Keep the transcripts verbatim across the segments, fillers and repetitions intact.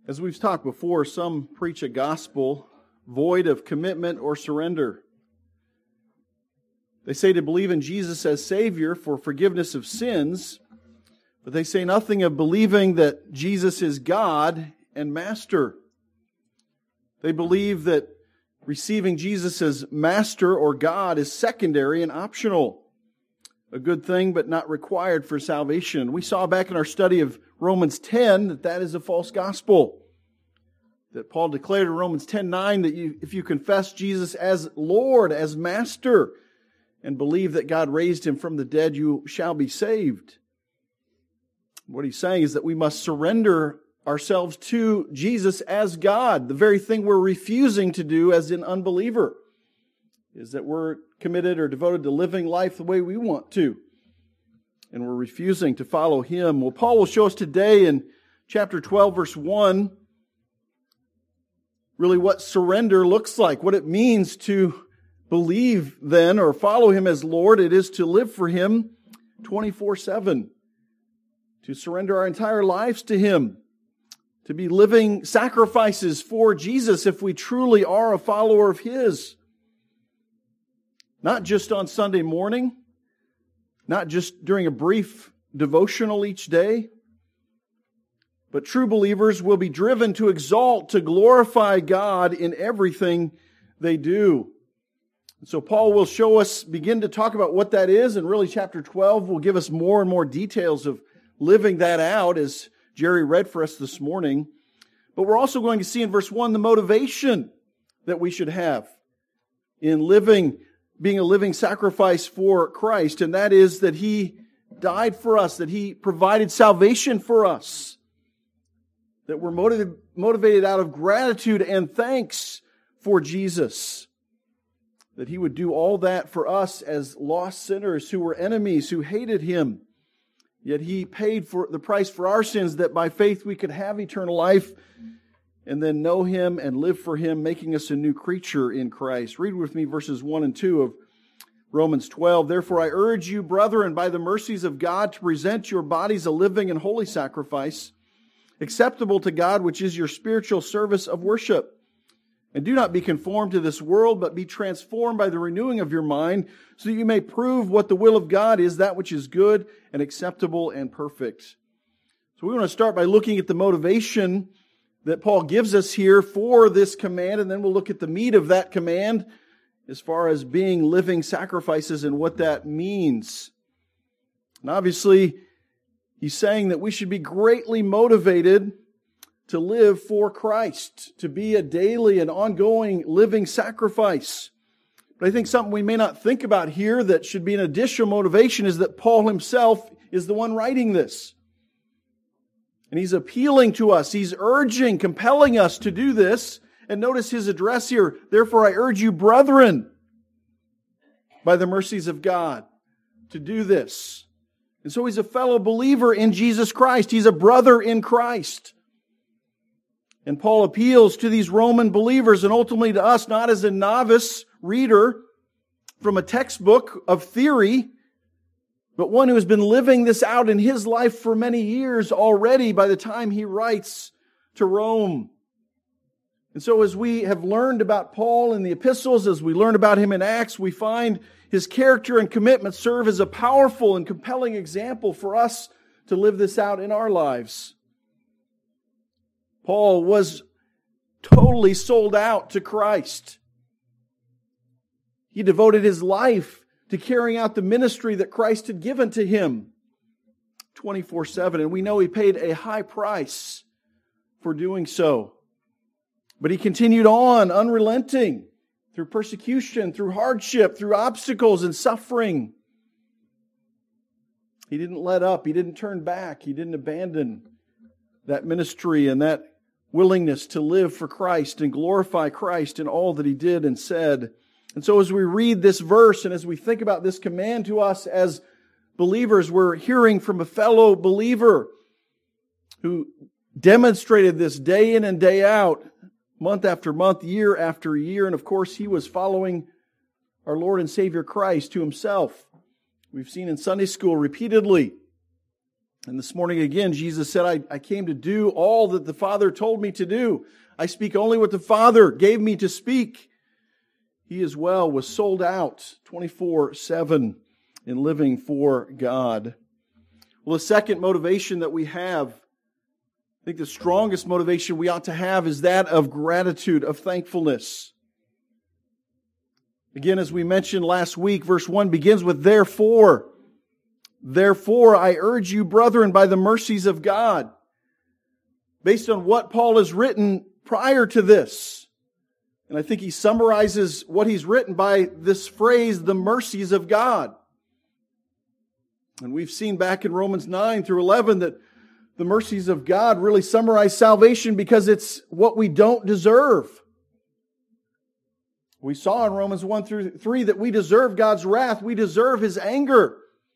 As we've talked before, some preach a gospel void of commitment or surrender. They say to believe in Jesus as Savior for forgiveness of sins, but they say nothing of believing that Jesus is God and Master. They believe that receiving Jesus as Master or God is secondary and optional. A good thing, but not required for salvation. We saw back in our study of Romans ten that that is a false gospel. That Paul declared in Romans ten nine that you, if you confess Jesus as Lord, as Master, and believe that God raised Him from the dead, you shall be saved. What he's saying is that we must surrender ourselves to Jesus as God. The very thing we're refusing to do as an unbeliever is that we're committed or devoted to living life the way we want to. And we're refusing to follow Him. Well, Paul will show us today in chapter twelve, verse one, really what surrender looks like, what it means to believe then or follow Him as Lord. It is to live for Him twenty-four seven, to surrender our entire lives to Him, to be living sacrifices for Jesus if we truly are a follower of His. Not just on Sunday morning, not just during a brief devotional each day, but true believers will be driven to exalt, to glorify God in everything they do. So Paul will show us, begin to talk about what that is, and really chapter twelve will give us more and more details of living that out, as Jerry read for us this morning. But we're also going to see in verse one the motivation that we should have in living, being a living sacrifice for Christ, and that is that He died for us, that He provided salvation for us, that we're motivated, motivated out of gratitude and thanks for Jesus, that He would do all that for us as lost sinners who were enemies, who hated Him. Yet He paid for the price for our sins, that by faith we could have eternal life and then know Him and live for Him, making us a new creature in Christ. Read with me verses one and two of Romans twelve. Therefore I urge you, brethren, by the mercies of God, to present your bodies a living and holy sacrifice, acceptable to God, which is your spiritual service of worship. And do not be conformed to this world, but be transformed by the renewing of your mind, so that you may prove what the will of God is, that which is good and acceptable and perfect. So we want to start by looking at the motivation that Paul gives us here for this command, and then we'll look at the meat of that command as far as being living sacrifices and what that means. And obviously, he's saying that we should be greatly motivated to live for Christ, to be a daily and ongoing living sacrifice. But I think something we may not think about here that should be an additional motivation is that Paul himself is the one writing this. And he's appealing to us. He's urging, compelling us to do this. And notice his address here. Therefore I urge you, brethren, by the mercies of God, to do this. And so he's a fellow believer in Jesus Christ. He's a brother in Christ. And Paul appeals to these Roman believers and ultimately to us, not as a novice reader from a textbook of theory, but one who has been living this out in his life for many years already by the time he writes to Rome. And so as we have learned about Paul in the epistles, as we learn about him in Acts, we find his character and commitment serve as a powerful and compelling example for us to live this out in our lives. Paul was totally sold out to Christ. He devoted his life to carrying out the ministry that Christ had given to him twenty-four seven. And we know he paid a high price for doing so. But he continued on, unrelenting, through persecution, through hardship, through obstacles and suffering. He didn't let up. He didn't turn back. He didn't abandon that ministry and that willingness to live for Christ and glorify Christ in all that he did and said. And so as we read this verse and as we think about this command to us as believers, we're hearing from a fellow believer who demonstrated this day in and day out, month after month, year after year. And of course, he was following our Lord and Savior Christ to himself. We've seen in Sunday school repeatedly And this morning again, Jesus said, I, I came to do all that the Father told me to do. I speak only what the Father gave me to speak. He as well was sold out twenty-four seven in living for God. Well, the second motivation that we have, I think the strongest motivation we ought to have is that of gratitude, of thankfulness. Again, as we mentioned last week, verse one begins with therefore. Therefore, I urge you, brethren, by the mercies of God. Based on what Paul has written prior to this. And I think he summarizes what he's written by this phrase, the mercies of God. And we've seen back in Romans nine through eleven that the mercies of God really summarize salvation because it's what we don't deserve. We saw in Romans one through three that we deserve God's wrath. We deserve His anger.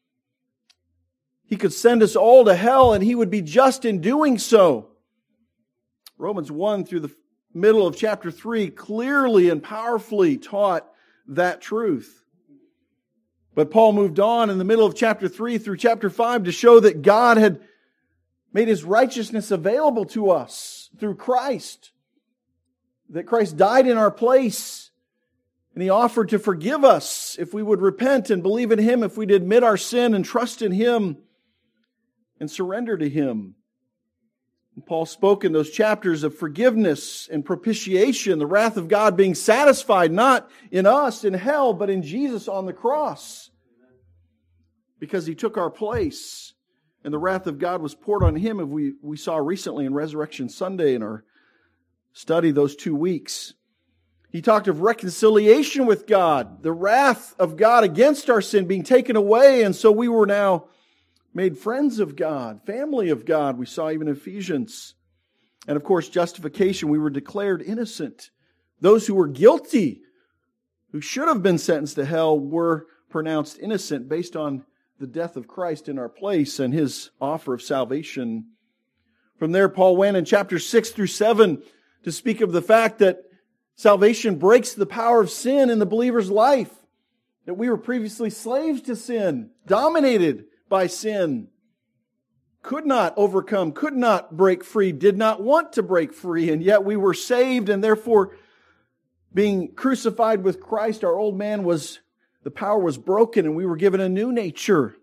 He could send us all to hell and He would be just in doing so. Romans one through the middle of chapter three clearly and powerfully taught that truth. But Paul moved on in the middle of chapter three through chapter five to show that God had made His righteousness available to us through Christ. That Christ died in our place. And He offered to forgive us if we would repent and believe in Him, if we'd admit our sin and trust in Him and surrender to Him. And Paul spoke in those chapters of forgiveness and propitiation, the wrath of God being satisfied not in us in hell, but in Jesus on the cross. Because He took our place. And the wrath of God was poured on Him, as we, we saw recently in Resurrection Sunday in our study those two weeks. He talked of reconciliation with God, the wrath of God against our sin being taken away, and so we were now made friends of God, family of God. We saw even in Ephesians. And of course, justification. We were declared innocent. Those who were guilty, who should have been sentenced to hell, were pronounced innocent based on the death of Christ in our place and His offer of salvation. From there, Paul went in chapter six through seven to speak of the fact that salvation breaks the power of sin in the believer's life. That we were previously slaves to sin, dominated by sin, could not overcome, could not break free, did not want to break free, and yet we were saved, and therefore being crucified with Christ, our old man was, the power was broken, and we were given a new nature.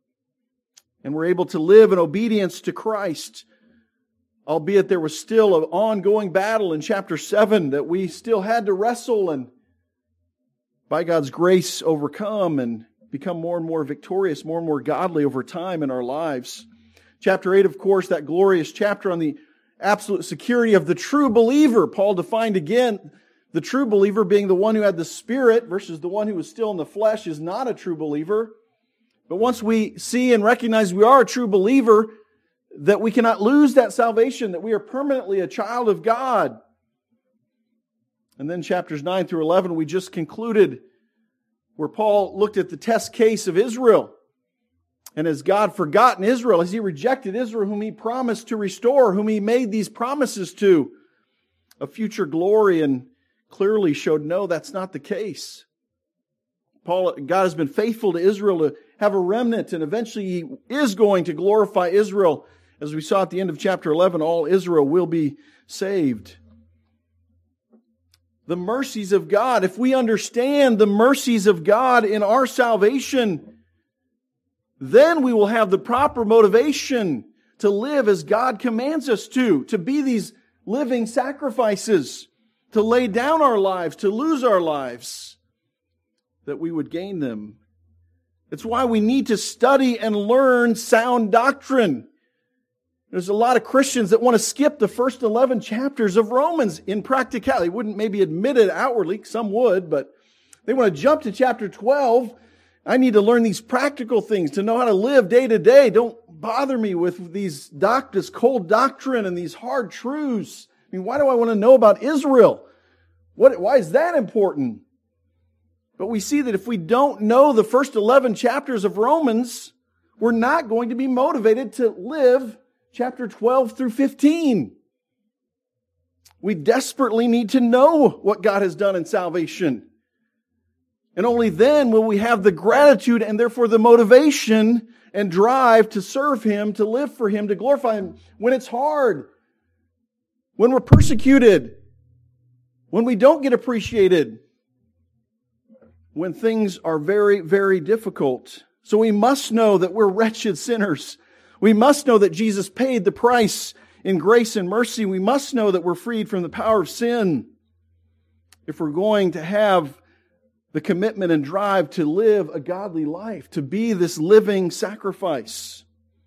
And we're able to live in obedience to Christ. Albeit there was still an ongoing battle in chapter seven that we still had to wrestle and by God's grace overcome and become more and more victorious, more and more godly over time in our lives. Chapter eight, of course, that glorious chapter on the absolute security of the true believer. Paul defined again the true believer being the one who had the Spirit versus the one who was still in the flesh is not a true believer. But once we see and recognize we are a true believer, that we cannot lose that salvation, that we are permanently a child of God. And then chapters nine through eleven, we just concluded where Paul looked at the test case of Israel. And has God forgotten Israel? Has He rejected Israel whom He promised to restore, whom He made these promises to? A future glory, and clearly showed no, that's not the case. Paul, God has been faithful to Israel to have a remnant, and eventually He is going to glorify Israel. As we saw at the end of chapter eleven, all Israel will be saved. The mercies of God, if we understand the mercies of God in our salvation, then we will have the proper motivation to live as God commands us to, to be these living sacrifices, to lay down our lives, to lose our lives, that we would gain them. It's why we need to study and learn sound doctrine. There's a lot of Christians that want to skip the first eleven chapters of Romans in practicality. They wouldn't maybe admit it outwardly, some would, but they want to jump to chapter twelve. I need to learn these practical things to know how to live day to day. Don't bother me with these doc- this cold doctrine and these hard truths. I mean, why do I want to know about Israel? What, why is that important? But we see that if we don't know the first eleven chapters of Romans, we're not going to be motivated to live chapter twelve through fifteen. We desperately need to know what God has done in salvation. And only then will we have the gratitude and therefore the motivation and drive to serve Him, to live for Him, to glorify Him when it's hard, when we're persecuted, when we don't get appreciated, when things are very, very difficult. So we must know that we're wretched sinners. We must know that Jesus paid the price in grace and mercy. We must know that we're freed from the power of sin if we're going to have the commitment and drive to live a godly life, to be this living sacrifice.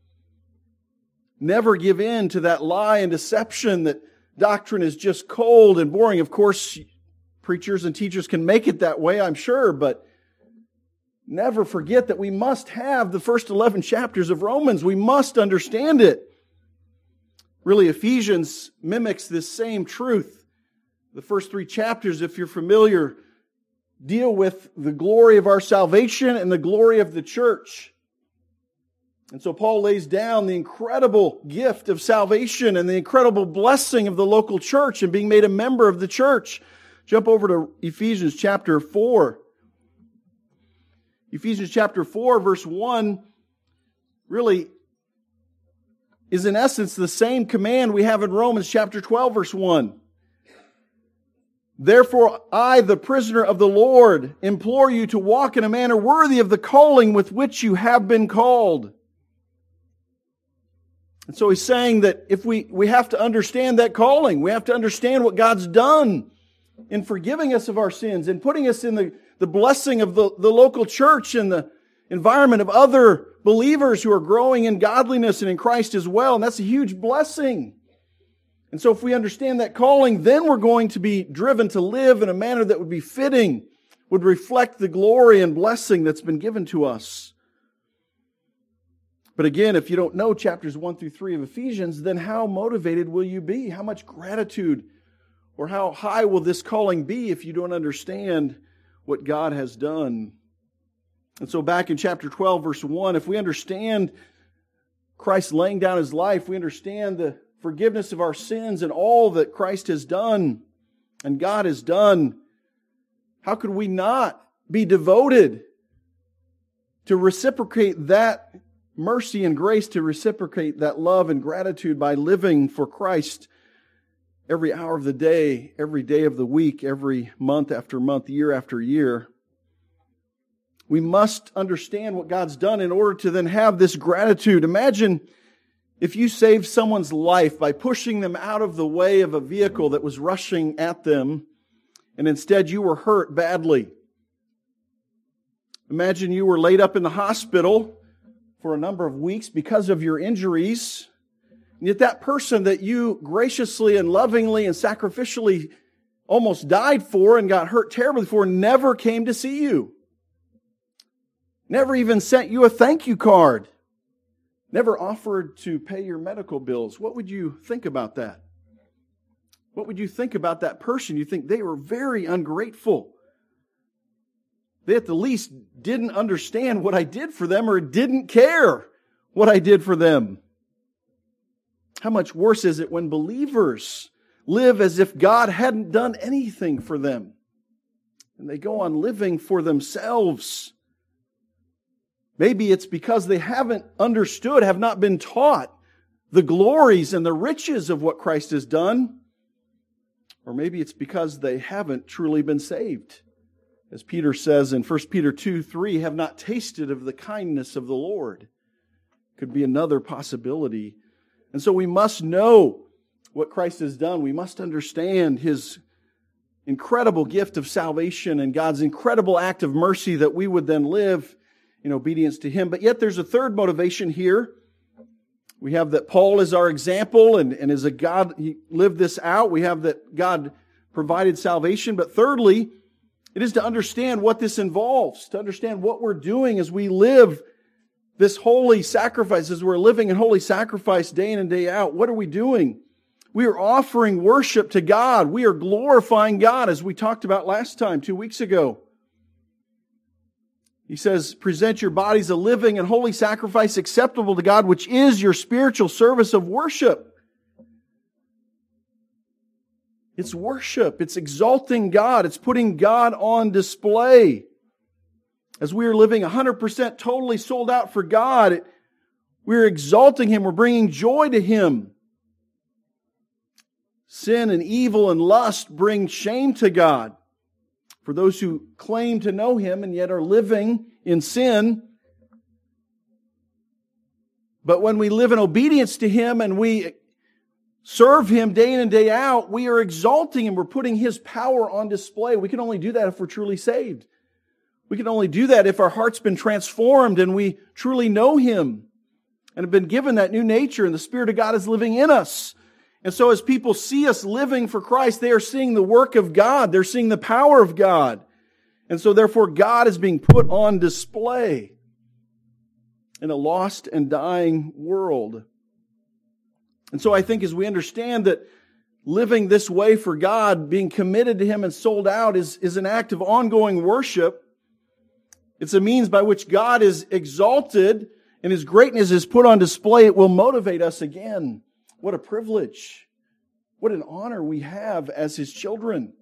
Never give in to that lie and deception that doctrine is just cold and boring. Of course, preachers and teachers can make it that way, I'm sure, but never forget that we must have the first eleven chapters of Romans. We must understand it. Really, Ephesians mimics this same truth. The first three chapters, if you're familiar, deal with the glory of our salvation and the glory of the church. And so Paul lays down the incredible gift of salvation and the incredible blessing of the local church and being made a member of the church. Jump over to Ephesians chapter four. Ephesians chapter four, verse one, really is in essence the same command we have in Romans chapter twelve, verse one. Therefore, I, the prisoner of the Lord, implore you to walk in a manner worthy of the calling with which you have been called. And so he's saying that if we, we have to understand that calling, we have to understand what God's done in forgiving us of our sins and putting us in the, the blessing of the, the local church and the environment of other believers who are growing in godliness and in Christ as well. And that's a huge blessing. And so if we understand that calling, then we're going to be driven to live in a manner that would be fitting, would reflect the glory and blessing that's been given to us. But again, if you don't know chapters one through three of Ephesians, then how motivated will you be? How much gratitude or how high will this calling be if you don't understand what God has done? And so back in chapter twelve, verse one, if we understand Christ laying down His life, we understand the forgiveness of our sins and all that Christ has done and God has done, how could we not be devoted to reciprocate that mercy and grace, to reciprocate that love and gratitude by living for Christ every hour of the day, every day of the week, every month after month, year after year? We must understand what God's done in order to then have this gratitude. Imagine if you saved someone's life by pushing them out of the way of a vehicle that was rushing at them, and instead you were hurt badly. Imagine you were laid up in the hospital for a number of weeks because of your injuries, and yet that person that you graciously and lovingly and sacrificially almost died for and got hurt terribly for never came to see you. Never even sent you a thank you card. Never offered to pay your medical bills. What would you think about that? What would you think about that person? You think they were very ungrateful. They at the least didn't understand what I did for them or didn't care what I did for them. How much worse is it when believers live as if God hadn't done anything for them? And they go on living for themselves. Maybe it's because they haven't understood, have not been taught the glories and the riches of what Christ has done. Or maybe it's because they haven't truly been saved. As Peter says in First Peter two three, have not tasted of the kindness of the Lord. Could be another possibility. And so we must know what Christ has done. We must understand His incredible gift of salvation and God's incredible act of mercy that we would then live in obedience to Him. But yet there's a third motivation here. We have that Paul is our example and, and as a God, he lived this out. We have that God provided salvation. But thirdly, it is to understand what this involves, to understand what we're doing as we live this holy sacrifice, as we're living in holy sacrifice day in and day out. What are we doing? We are offering worship to God. We are glorifying God, as we talked about last time, two weeks ago. He says, present your bodies a living and holy sacrifice acceptable to God, which is your spiritual service of worship. It's worship. It's exalting God. It's putting God on display. As we are living one hundred percent totally sold out for God, we're exalting Him, we're bringing joy to Him. Sin and evil and lust bring shame to God. For those who claim to know Him and yet are living in sin. But when we live in obedience to Him and we serve Him day in and day out, we are exalting Him. We're putting His power on display. We can only do that if we're truly saved. We can only do that if our heart's been transformed and we truly know Him and have been given that new nature and the Spirit of God is living in us. And so as people see us living for Christ, they are seeing the work of God. They're seeing the power of God. And so therefore God is being put on display in a lost and dying world. And so I think as we understand that living this way for God, being committed to Him and sold out is, is an act of ongoing worship. It's a means by which God is exalted and His greatness is put on display. It will motivate us again. What a privilege. What an honor we have as His children.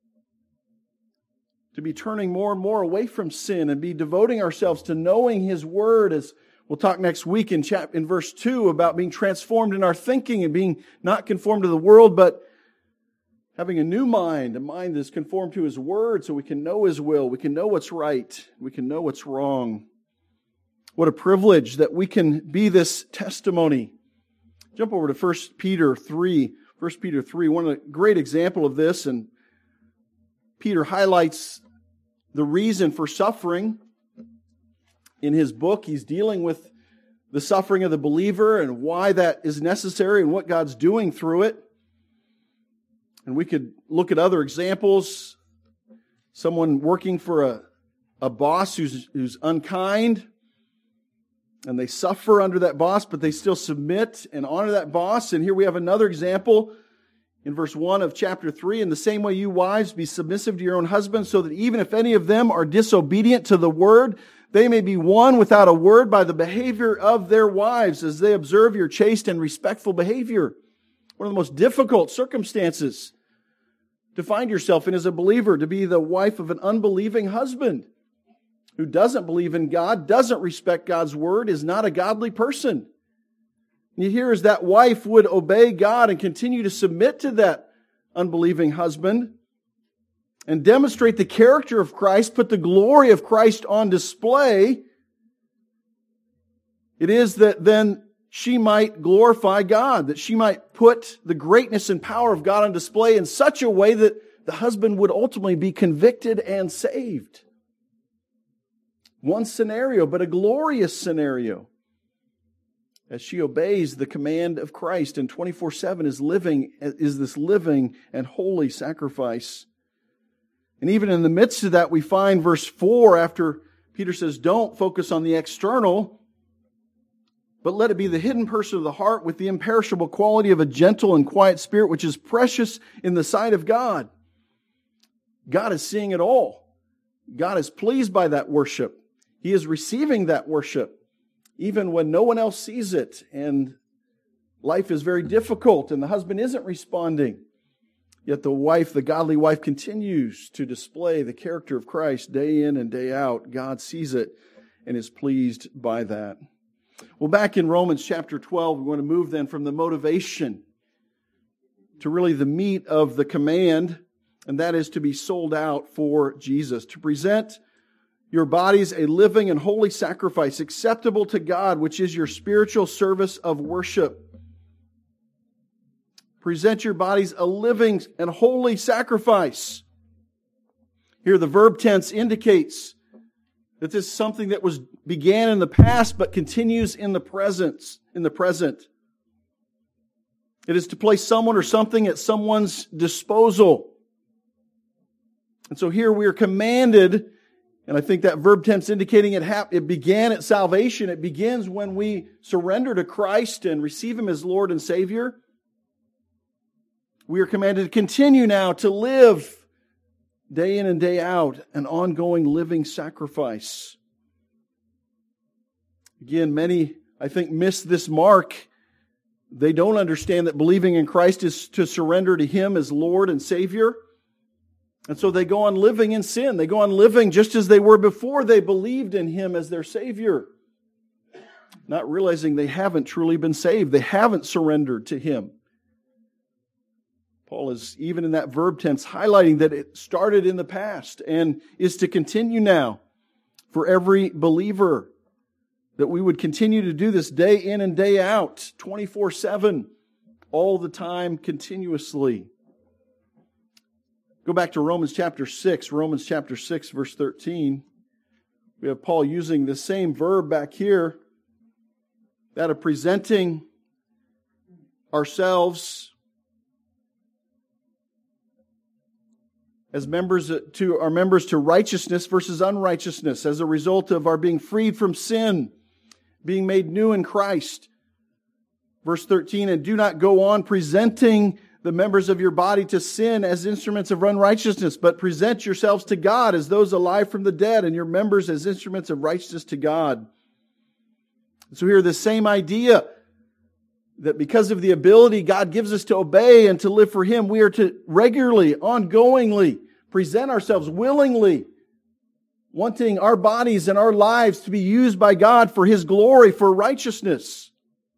To be turning more and more away from sin and be devoting ourselves to knowing His Word, as we'll talk next week in chap in verse two about being transformed in our thinking and being not conformed to the world, but having a new mind, a mind that's conformed to His Word so we can know His will, we can know what's right, we can know what's wrong. What a privilege that we can be this testimony. Jump over to First Peter three. First Peter three, one of the great example of this, and Peter highlights the reason for suffering. In his book, he's dealing with the suffering of the believer and why that is necessary and what God's doing through it. And we could look at other examples. Someone working for a, a boss who's, who's unkind, and they suffer under that boss, but they still submit and honor that boss. And here we have another example in verse one of chapter three. In the same way, you wives, be submissive to your own husbands, so that even if any of them are disobedient to the word, they may be won without a word by the behavior of their wives, as they observe your chaste and respectful behavior. One of the most difficult circumstances to find yourself in as a believer, to be the wife of an unbelieving husband who doesn't believe in God, doesn't respect God's word, is not a godly person. And you hear as that wife would obey God and continue to submit to that unbelieving husband and demonstrate the character of Christ, put the glory of Christ on display, it is that then she might glorify God, that she might put the greatness and power of God on display in such a way that the husband would ultimately be convicted and saved. One scenario, but a glorious scenario, as she obeys the command of Christ and twenty-four seven is living, is this living and holy sacrifice. And even in the midst of that, we find verse four, after Peter says, don't focus on the external, but let it be the hidden person of the heart with the imperishable quality of a gentle and quiet spirit, which is precious in the sight of God. God is seeing it all. God is pleased by that worship. He is receiving that worship, even when no one else sees it, and life is very difficult, and the husband isn't responding. Yet the wife, the godly wife, continues to display the character of Christ day in and day out. God sees it and is pleased by that. Well, back in Romans chapter twelve, we're going to move then from the motivation to really the meat of the command, and that is to be sold out for Jesus, to present your bodies a living and holy sacrifice, acceptable to God, which is your spiritual service of worship. Present your bodies a living and holy sacrifice. Here the verb tense indicates that this is something that was began in the past but continues in the present. In the present. It is to place someone or something at someone's disposal. And so here we are commanded, and I think that verb tense indicating it, hap- it began at salvation. It begins when we surrender to Christ and receive Him as Lord and Savior. We are commanded to continue now to live day in and day out an ongoing living sacrifice. Again, many, I think, miss this mark. They don't understand that believing in Christ is to surrender to Him as Lord and Savior. And so they go on living in sin. They go on living just as they were before they believed in Him as their Savior, not realizing they haven't truly been saved. They haven't surrendered to Him. Paul is, even in that verb tense, highlighting that it started in the past and is to continue now for every believer, that we would continue to do this day in and day out, twenty-four seven, all the time, continuously. Go back to Romans chapter six, Romans chapter six, verse thirteen. We have Paul using the same verb back here, that of presenting ourselves as members to our members to righteousness versus unrighteousness, as a result of our being freed from sin, being made new in Christ. Verse thirteen, and do not go on presenting the members of your body to sin as instruments of unrighteousness, but present yourselves to God as those alive from the dead, and your members as instruments of righteousness to God. So here, the same idea that because of the ability God gives us to obey and to live for Him, we are to regularly, ongoingly present ourselves willingly, wanting our bodies and our lives to be used by God for His glory, for righteousness.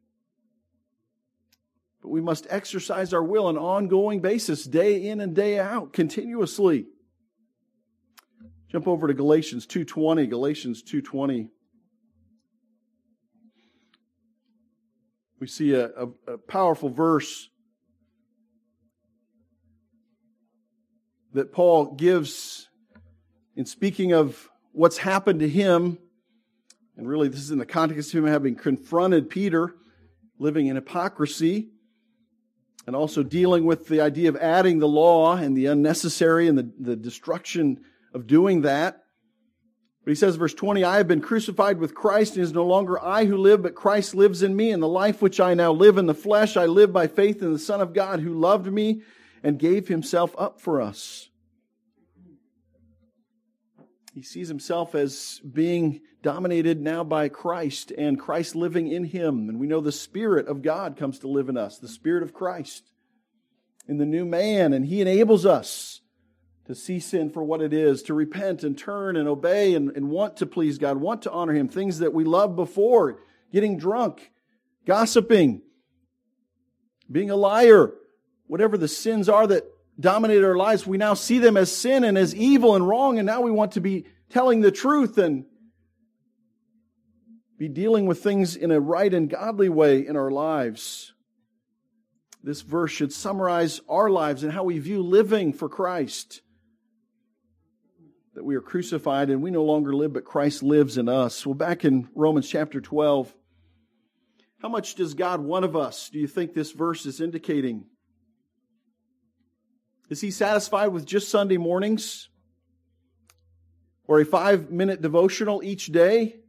But we must exercise our will on an ongoing basis, day in and day out, continuously. Jump over to Galatians two twenty. Galatians two twenty. We see a, a, a powerful verse that Paul gives in speaking of what's happened to him. And really, this is in the context of him having confronted Peter, living in hypocrisy, and also dealing with the idea of adding the law and the unnecessary and the, the destruction of doing that. But he says, verse twenty, I have been crucified with Christ, and it is no longer I who live, but Christ lives in me. And the life which I now live in the flesh, I live by faith in the Son of God who loved me and gave Himself up for us. He sees himself as being dominated now by Christ and Christ living in him. And we know the Spirit of God comes to live in us, the Spirit of Christ in the new man. And He enables us to see sin for what it is, to repent and turn and obey and, and want to please God, want to honor Him. Things that we loved before, getting drunk, gossiping, being a liar, whatever the sins are that dominated our lives, we now see them as sin and as evil and wrong, and now we want to be telling the truth and be dealing with things in a right and godly way in our lives. This verse should summarize our lives and how we view living for Christ. That we are crucified and we no longer live, but Christ lives in us. Well, back in Romans chapter twelve, how much does God want of us, do you think this verse is indicating? Is He satisfied with just Sunday mornings? Or a five-minute devotional each day?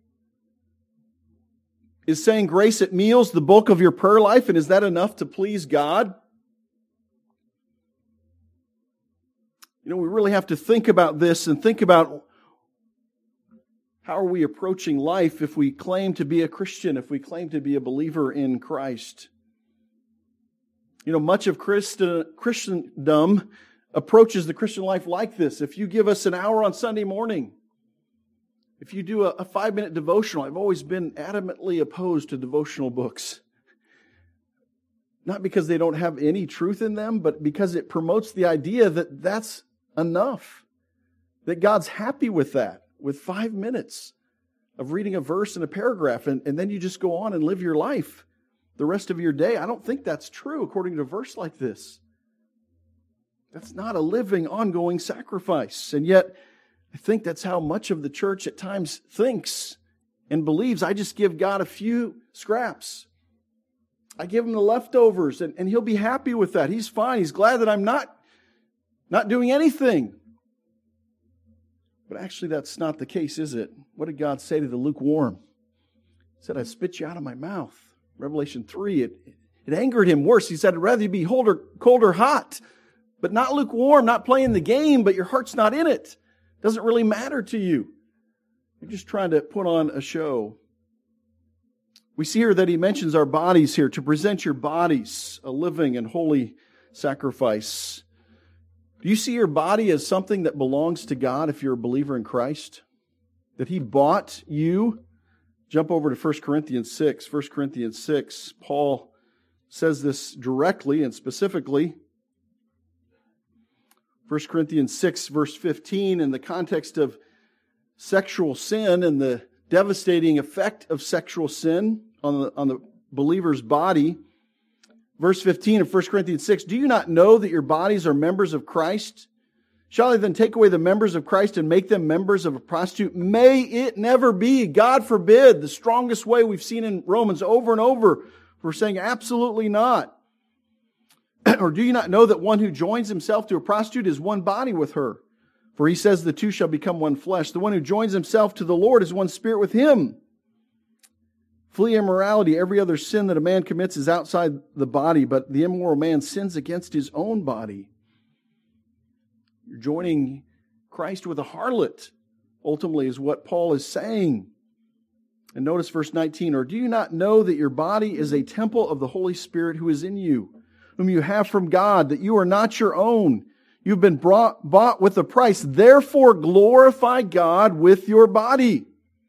Is saying grace at meals the bulk of your prayer life, and is that enough to please God? You know, we really have to think about this and think about how are we approaching life if we claim to be a Christian, if we claim to be a believer in Christ. You know, much of Christi- Christendom approaches the Christian life like this. If you give us an hour on Sunday morning, if you do a, a five-minute devotional, I've always been adamantly opposed to devotional books. Not because they don't have any truth in them, but because it promotes the idea that that's enough. That God's happy with that, with five minutes of reading a verse and a paragraph, and, and then you just go on and live your life the rest of your day. I don't think that's true according to a verse like this. That's not a living, ongoing sacrifice. And yet, I think that's how much of the church at times thinks and believes. I just give God a few scraps. I give Him the leftovers, and, and He'll be happy with that. He's fine. He's glad that I'm not, not doing anything. But actually, that's not the case, is it? What did God say to the lukewarm? He said, I spit you out of my mouth. Revelation three, it, it angered Him worse. He said, I'd rather you be cold or, cold or hot, but not lukewarm, not playing the game, but your heart's not in it. It doesn't really matter to you. You're just trying to put on a show. We see here that He mentions our bodies here, to present your bodies a living and holy sacrifice. Do you see your body as something that belongs to God if you're a believer in Christ? That He bought you? Jump over to First Corinthians six. First Corinthians six, Paul says this directly and specifically. First Corinthians six, verse fifteen, in the context of sexual sin and the devastating effect of sexual sin on the, on the believer's body. Verse fifteen of First Corinthians six, do you not know that your bodies are members of Christ? Shall I then take away the members of Christ and make them members of a prostitute? May it never be. God forbid. The strongest way we've seen in Romans over and over. We're saying absolutely not. Or do you not know that one who joins himself to a prostitute is one body with her? For he says the two shall become one flesh. The one who joins himself to the Lord is one spirit with Him. Flee immorality. Every other sin that a man commits is outside the body, but the immoral man sins against his own body. You're joining Christ with a harlot, ultimately, is what Paul is saying. And notice verse nineteen, or do you not know that your body is a temple of the Holy Spirit who is in you, whom you have from God, that you are not your own? You've been brought, bought with a price. Therefore glorify God with your body.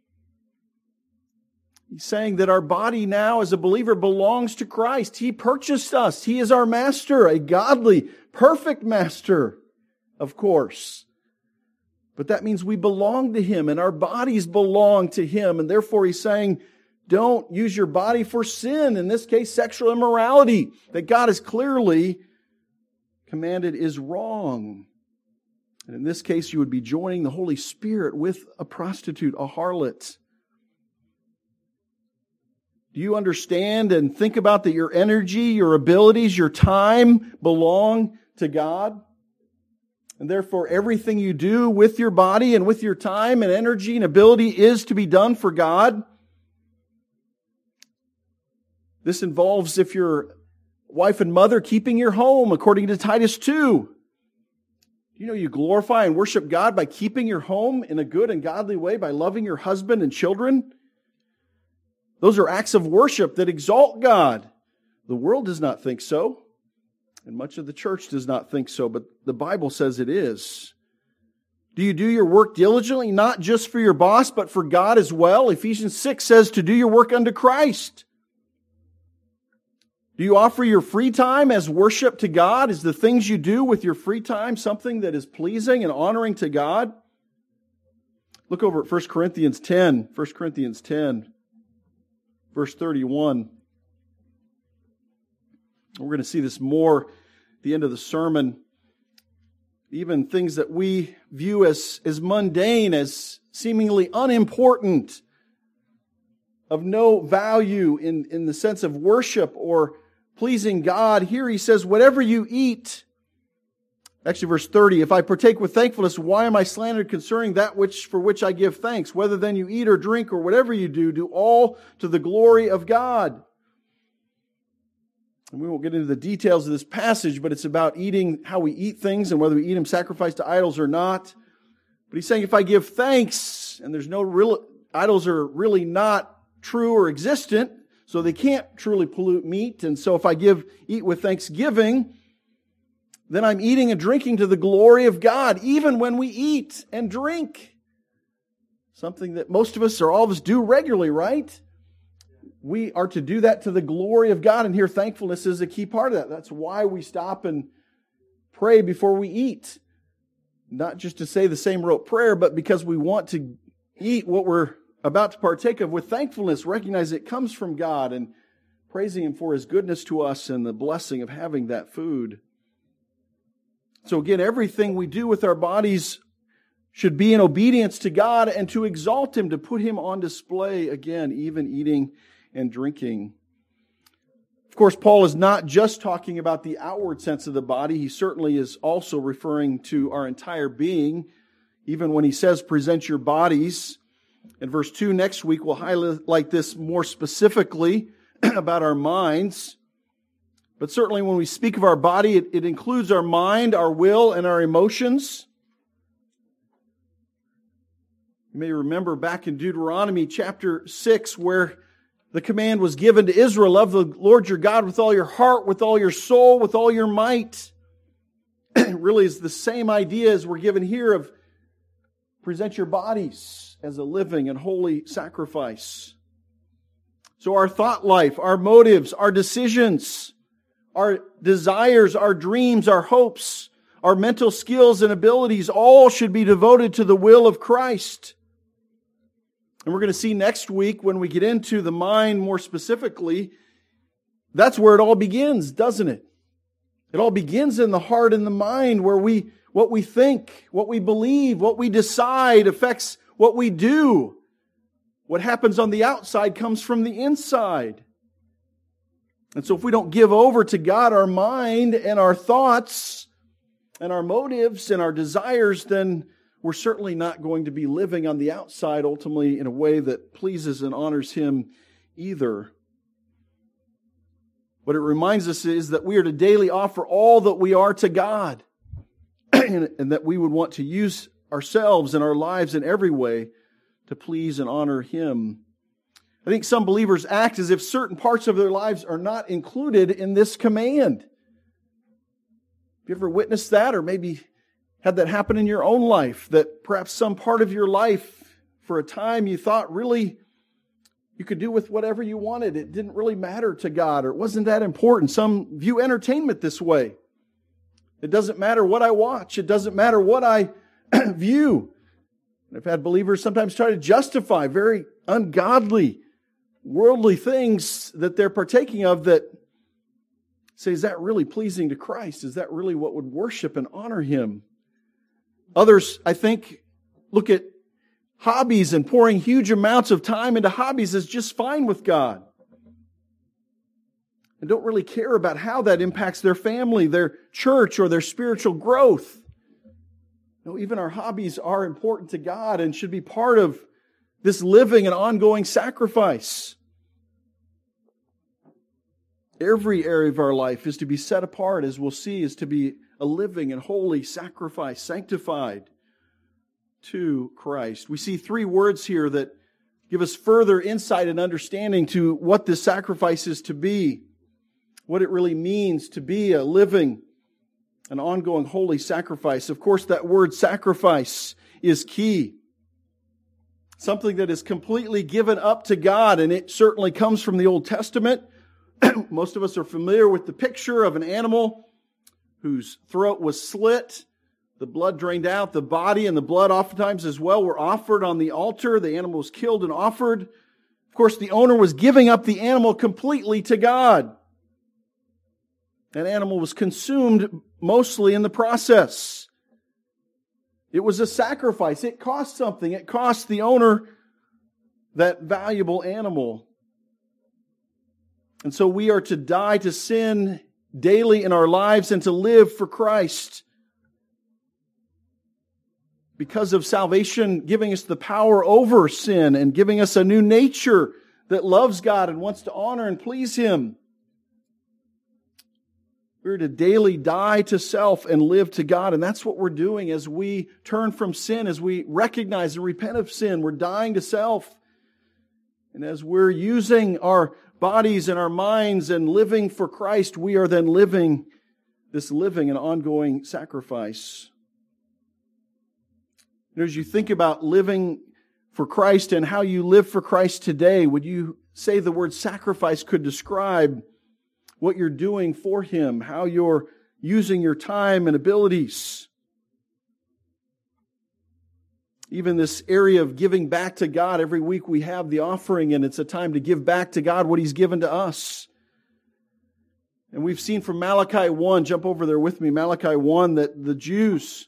He's saying that our body now as a believer belongs to Christ. He purchased us. He is our master, a godly, perfect master. Of course. But that means we belong to Him and our bodies belong to Him. And therefore He's saying, don't use your body for sin. In this case, sexual immorality that God has clearly commanded is wrong. And in this case, you would be joining the Holy Spirit with a prostitute, a harlot. Do you understand and think about that your energy, your abilities, your time belong to God? And therefore, everything you do with your body and with your time and energy and ability is to be done for God. This involves, if you're wife and mother, keeping your home according to Titus two. You know, you glorify and worship God by keeping your home in a good and godly way, by loving your husband and children. Those are acts of worship that exalt God. The world does not think so. And much of the church does not think so, but the Bible says it is. Do you do your work diligently, not just for your boss, but for God as well? Ephesians six says to do your work unto Christ. Do you offer your free time as worship to God? Is the things you do with your free time something that is pleasing and honoring to God? Look over at First Corinthians ten. First Corinthians ten, verse thirty-one. We're going to see this more at the end of the sermon. Even things that we view as, as mundane, as seemingly unimportant, of no value in, in the sense of worship or pleasing God. Here he says, whatever you eat. Actually, verse thirty, if I partake with thankfulness, why am I slandered concerning that which for which I give thanks? Whether then you eat or drink or whatever you do, do all to the glory of God. And we won't get into the details of this passage, but it's about eating, how we eat things and whether we eat them sacrificed to idols or not. But he's saying if I give thanks, and there's no real, idols are really not true or existent, so they can't truly pollute meat. And so if I give, eat with thanksgiving, then I'm eating and drinking to the glory of God, even when we eat and drink. Something that most of us or all of us do regularly, right? We are to do that to the glory of God, and here thankfulness is a key part of that. That's why we stop and pray before we eat. Not just to say the same rote prayer, but because we want to eat what we're about to partake of with thankfulness, recognize it comes from God, and praising Him for His goodness to us and the blessing of having that food. So again, everything we do with our bodies should be in obedience to God and to exalt Him, to put Him on display, again, even eating and drinking. Of course, Paul is not just talking about the outward sense of the body. He certainly is also referring to our entire being. Even when he says, present your bodies. In verse two next week, we'll highlight this more specifically about our minds. But certainly when we speak of our body, it, it includes our mind, our will, and our emotions. You may remember back in Deuteronomy chapter six where the command was given to Israel, love the Lord your God with all your heart, with all your soul, with all your might. really is the same idea as we're given here of present your bodies as a living and holy sacrifice. So our thought life, our motives, our decisions, our desires, our dreams, our hopes, our mental skills and abilities, all should be devoted to the will of Christ. And we're going to see next week when we get into the mind more specifically, that's where it all begins, doesn't it? It all begins in the heart and the mind, where we, what we think, what we believe, what we decide affects what we do. What happens on the outside comes from the inside. And so if we don't give over to God our mind and our thoughts and our motives and our desires, then we're certainly not going to be living on the outside ultimately in a way that pleases and honors Him either. What it reminds us is that we are to daily offer all that we are to God, and, and that we would want to use ourselves and our lives in every way to please and honor Him. I think some believers act as if certain parts of their lives are not included in this command. Have you ever witnessed that, or maybe had that happen in your own life, that perhaps some part of your life for a time you thought really you could do with whatever you wanted. It didn't really matter to God, or it wasn't that important. Some view entertainment this way. It doesn't matter what I watch. It doesn't matter what I view. I've had believers sometimes try to justify very ungodly, worldly things that they're partaking of that say, is that really pleasing to Christ? Is that really what would worship and honor Him? Others, I think, look at hobbies and pouring huge amounts of time into hobbies is just fine with God. And don't really care about how that impacts their family, their church, or their spiritual growth. No, even our hobbies are important to God and should be part of this living and ongoing sacrifice. Every area of our life is to be set apart, as we'll see, is to be a living and holy sacrifice, sanctified to Christ. We see three words here that give us further insight and understanding to what this sacrifice is to be, what it really means to be a living and ongoing holy sacrifice. Of course, that word sacrifice is key. Something that is completely given up to God, and it certainly comes from the Old Testament. Most of us are familiar with the picture of an animal whose throat was slit, the blood drained out, the body and the blood oftentimes as well were offered on the altar. The animal was killed and offered. Of course, the owner was giving up the animal completely to God. That animal was consumed mostly in the process. It was a sacrifice. It cost something. It cost the owner that valuable animal. And so we are to die to sin daily in our lives and to live for Christ. Because of salvation giving us the power over sin and giving us a new nature that loves God and wants to honor and please Him. We're to daily die to self and live to God. And that's what we're doing as we turn from sin, as we recognize and repent of sin. We're dying to self. And as we're using our bodies and our minds and living for Christ, we are then living this living and ongoing sacrifice. And as you think about living for Christ and how you live for Christ today, would you say the word sacrifice could describe what you're doing for Him, how you're using your time and abilities? Even this area of giving back to God, every week we have the offering, and it's a time to give back to God what He's given to us. And we've seen from Malachi one, jump over there with me, Malachi one, that the Jews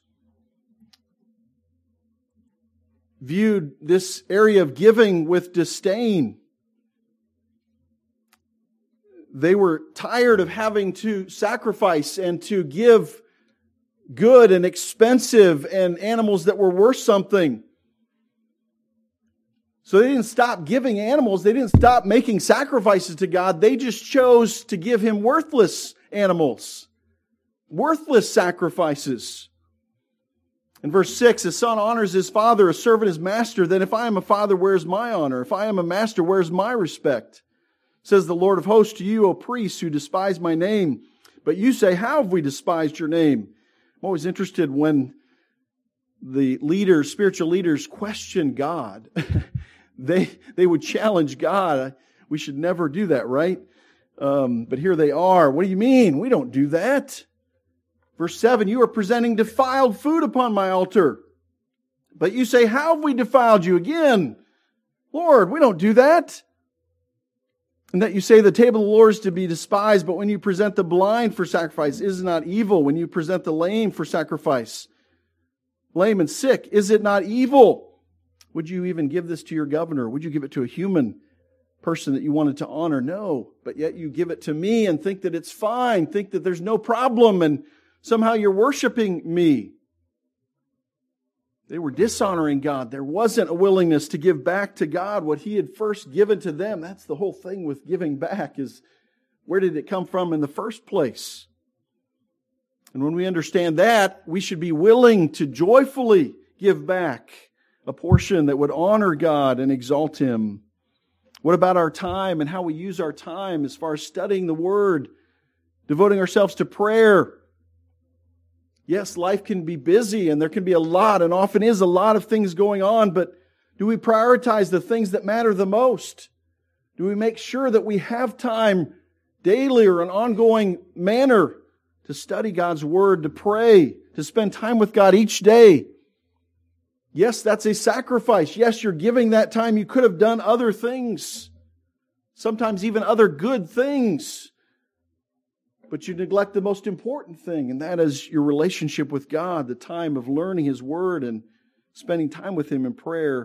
viewed this area of giving with disdain. They were tired of having to sacrifice and to give good and expensive and animals that were worth something. So they didn't stop giving animals. They didn't stop making sacrifices to God. They just chose to give Him worthless animals, worthless sacrifices. In verse six, a son honors his father, a servant his master. Then if I am a father, where's my honor? If I am a master, where's my respect? Says the Lord of hosts to you, O priests who despise my name. But you say, how have we despised your name? I'm always interested when the leaders, spiritual leaders, question God. they they would challenge God. We should never do that, right? Um, but here they are. What do you mean? We don't do that. Verse seven, you are presenting defiled food upon my altar. But you say, how have we defiled you? Again, Lord, we don't do that. And that you say the table of the Lord is to be despised, but when you present the blind for sacrifice, is it not evil? When you present the lame for sacrifice, lame and sick, is it not evil? Would you even give this to your governor? Would you give it to a human person that you wanted to honor? No, but yet you give it to me and think that it's fine, think that there's no problem, and somehow you're worshiping me. They were dishonoring God. There wasn't a willingness to give back to God what He had first given to them. That's the whole thing with giving back, is where did it come from in the first place? And when we understand that, we should be willing to joyfully give back a portion that would honor God and exalt Him. What about our time and how we use our time as far as studying the Word, devoting ourselves to prayer? Yes, life can be busy and there can be a lot, and often is a lot of things going on, but do we prioritize the things that matter the most? Do we make sure that we have time daily or an ongoing manner to study God's Word, to pray, to spend time with God each day? Yes, that's a sacrifice. Yes, you're giving that time. You could have done other things, sometimes even other good things. But you neglect the most important thing, and that is your relationship with God, the time of learning His Word and spending time with Him in prayer.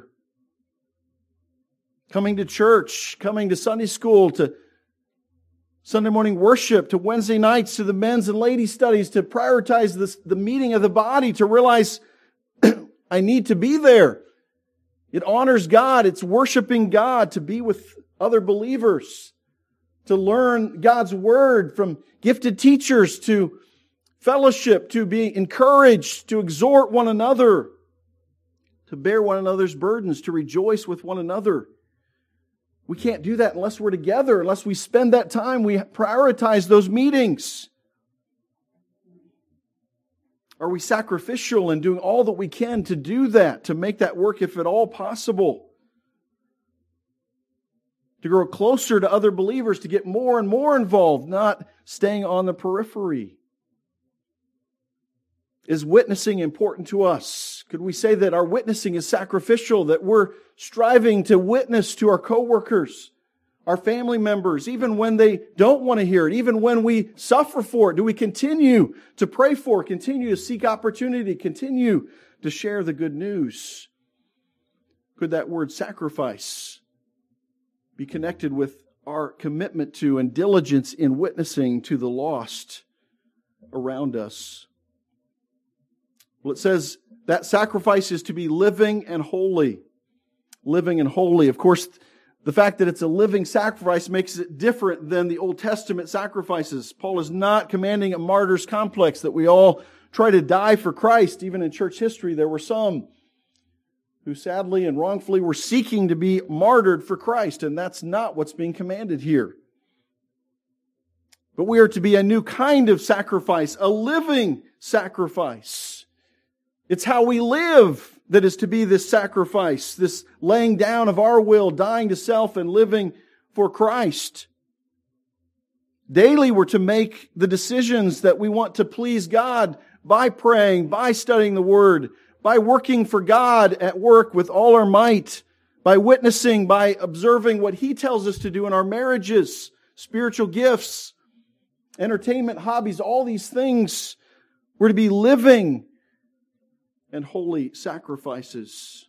Coming to church, coming to Sunday school, to Sunday morning worship, to Wednesday nights, to the men's and ladies' studies, to prioritize this, the meeting of the body, to realize I need to be there. It honors God. It's worshiping God, to be with other believers, to learn God's Word from gifted teachers, to fellowship, to be encouraged, to exhort one another, to bear one another's burdens, to rejoice with one another. We can't do that unless we're together, unless we spend that time, we prioritize those meetings. Are we sacrificial in doing all that we can to do that, to make that work if at all possible? To grow closer to other believers, to get more and more involved, not staying on the periphery. Is witnessing important to us? Could we say that our witnessing is sacrificial, that we're striving to witness to our coworkers, our family members, even when they don't want to hear it, even when we suffer for it? Do we continue to pray for it, continue to seek opportunity, continue to share the good news? Could that word sacrifice be connected with our commitment to and diligence in witnessing to the lost around us? Well, it says that sacrifice is to be living and holy. Living and holy. Of course, the fact that it's a living sacrifice makes it different than the Old Testament sacrifices. Paul is not commanding a martyr's complex that we all try to die for Christ. Even in church history, there were some who sadly and wrongfully were seeking to be martyred for Christ, and that's not what's being commanded here. But we are to be a new kind of sacrifice, a living sacrifice. It's how we live that is to be this sacrifice, this laying down of our will, dying to self and living for Christ. Daily we're to make the decisions that we want to please God by praying, by studying the Word, by working for God at work with all our might, by witnessing, by observing what He tells us to do in our marriages, spiritual gifts, entertainment, hobbies, all these things. We're to be living and holy sacrifices.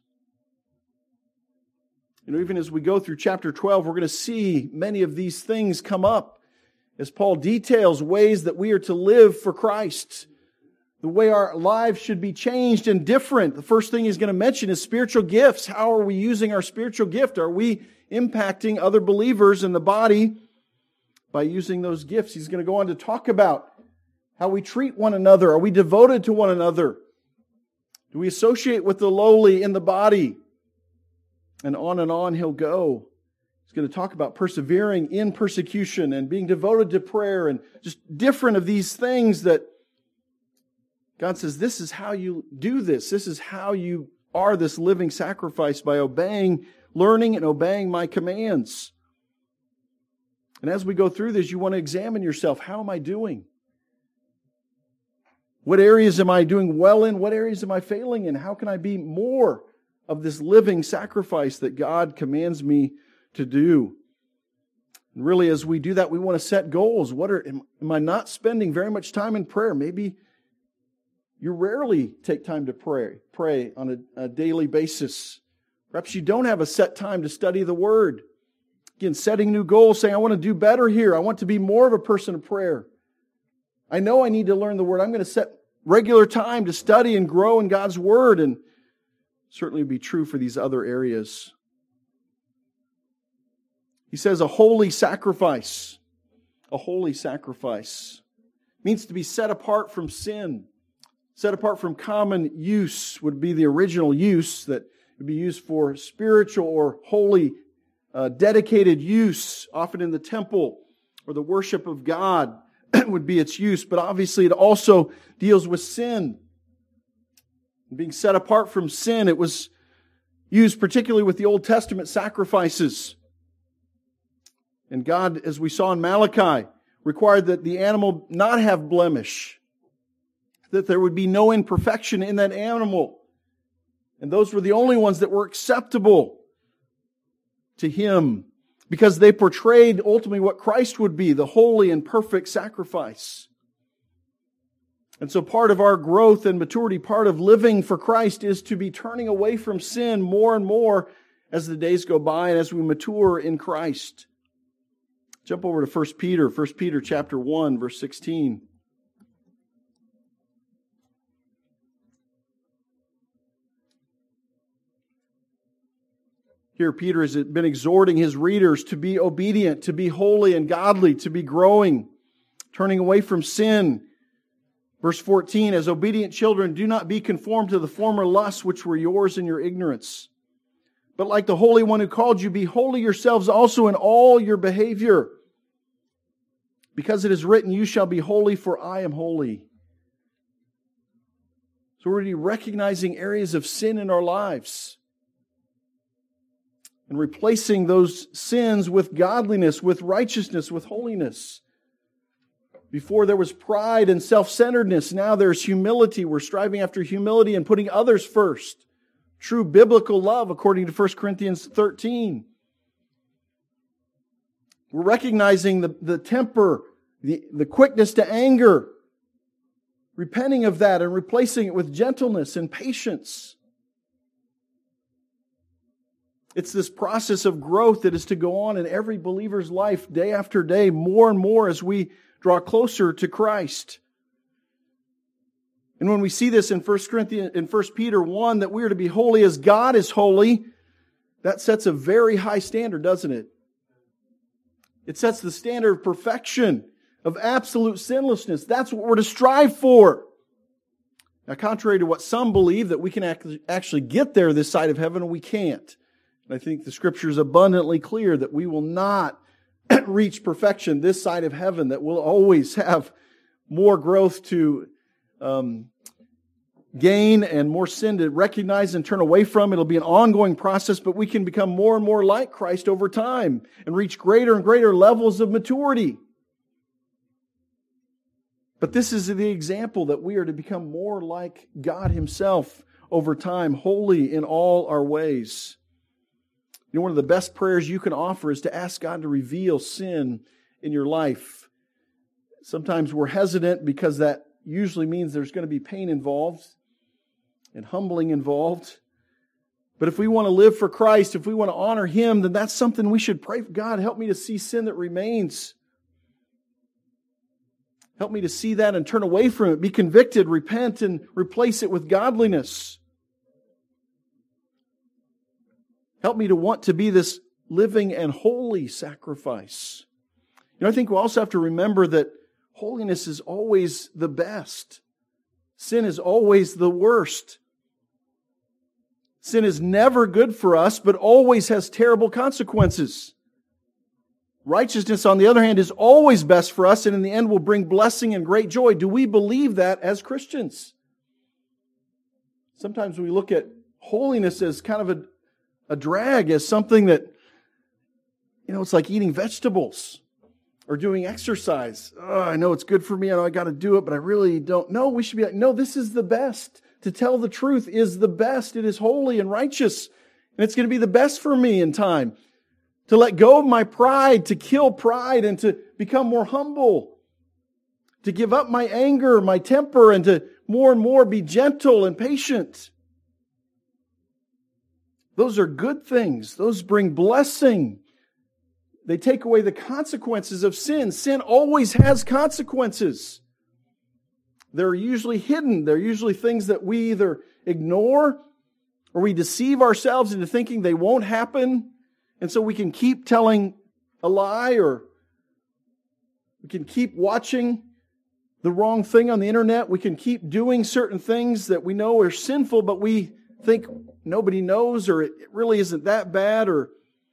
You know, even as we go through chapter twelve, we're going to see many of these things come up as Paul details ways that we are to live for Christ, the way our lives should be changed and different. The first thing he's going to mention is spiritual gifts. How are we using our spiritual gift? Are we impacting other believers in the body by using those gifts? He's going to go on to talk about how we treat one another. Are we devoted to one another? Do we associate with the lowly in the body? And on and on he'll go. He's going to talk about persevering in persecution and being devoted to prayer and just different of these things that God says, this is how you do this. This is how you are this living sacrifice, by obeying, learning and obeying my commands. And as we go through this, you want to examine yourself. How am I doing? What areas am I doing well in? What areas am I failing in? How can I be more of this living sacrifice that God commands me to do? And really, as we do that, we want to set goals. What are, am, am I not spending very much time in prayer? Maybe you rarely take time to pray, pray on a, a daily basis. Perhaps you don't have a set time to study the Word. Again, setting new goals, saying, I want to do better here. I want to be more of a person of prayer. I know I need to learn the Word. I'm going to set regular time to study and grow in God's Word, and certainly be true for these other areas. He says a holy sacrifice. A holy sacrifice means to be set apart from sin. Set apart from common use would be the original use that would be used for spiritual or holy, uh, dedicated use, often in the temple or the worship of God would be its use. But obviously it also deals with sin. Being set apart from sin, it was used particularly with the Old Testament sacrifices. And God, as we saw in Malachi, required that the animal not have blemish, that there would be no imperfection in that animal. And those were the only ones that were acceptable to Him, because they portrayed ultimately what Christ would be, the holy and perfect sacrifice. And so part of our growth and maturity, part of living for Christ, is to be turning away from sin more and more as the days go by and as we mature in Christ. Jump over to First Peter, First Peter chapter one, verse sixteen. Here Peter has been exhorting his readers to be obedient, to be holy and godly, to be growing, turning away from sin. Verse fourteen, as obedient children, do not be conformed to the former lusts which were yours in your ignorance. But like the Holy One who called you, be holy yourselves also in all your behavior. Because it is written, you shall be holy, for I am holy. So we're really recognizing areas of sin in our lives and replacing those sins with godliness, with righteousness, with holiness. Before there was pride and self-centeredness, now there's humility. We're striving after humility and putting others first. True biblical love, according to First Corinthians thirteen. We're recognizing the, the temper, the, the quickness to anger, repenting of that and replacing it with gentleness and patience. It's this process of growth that is to go on in every believer's life day after day, more and more as we draw closer to Christ. And when we see this in First Corinthians, in First Peter one, that we are to be holy as God is holy, that sets a very high standard, doesn't it? It sets the standard of perfection, of absolute sinlessness. That's what we're to strive for. Now, contrary to what some believe, that we can actually get there this side of heaven, we can't. And I think the Scripture is abundantly clear that we will not reach perfection this side of heaven, that we'll always have more growth to um, gain and more sin to recognize and turn away from. It'll be an ongoing process, but we can become more and more like Christ over time and reach greater and greater levels of maturity. But this is the example that we are to become more like God Himself over time, holy in all our ways. You know, one of the best prayers you can offer is to ask God to reveal sin in your life. Sometimes we're hesitant because that usually means there's going to be pain involved and humbling involved. But if we want to live for Christ, if we want to honor Him, then that's something we should pray for. God, help me to see sin that remains. Help me to see that and turn away from it, be convicted, repent, and replace it with godliness. Help me to want to be this living and holy sacrifice. You know, I think we also have to remember that holiness is always the best. Sin is always the worst. Sin is never good for us, but always has terrible consequences. Righteousness, on the other hand, is always best for us and in the end will bring blessing and great joy. Do we believe that as Christians? Sometimes we look at holiness as kind of a, a drag, as something that, you know, it's like eating vegetables or doing exercise. Oh, I know it's good for me. I know I got to do it, but I really don't. No, we should be like, no, this is the best. To tell the truth is the best. It is holy and righteous. And it's going to be the best for me in time. To let go of my pride, to kill pride, and to become more humble. To give up my anger, my temper, and to more and more be gentle and patient. Those are good things. Those bring blessing. They take away the consequences of sin. Sin always has consequences. They're usually hidden. They're usually things that we either ignore or we deceive ourselves into thinking they won't happen. And so we can keep telling a lie, or we can keep watching the wrong thing on the internet. We can keep doing certain things that we know are sinful, but we think nobody knows, or it really isn't that bad. Or,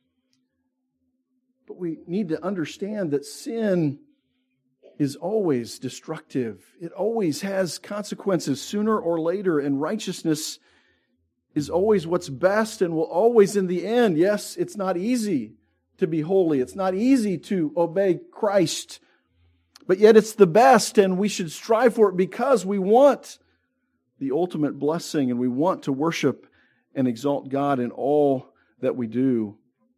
but we need to understand that sin is always destructive. It always has consequences sooner or later, and righteousness is always what's best and will always in the end. Yes, it's not easy to be holy. It's not easy to obey Christ, but yet it's the best, and we should strive for it because we want the ultimate blessing, and we want to worship and exalt God in all that we do.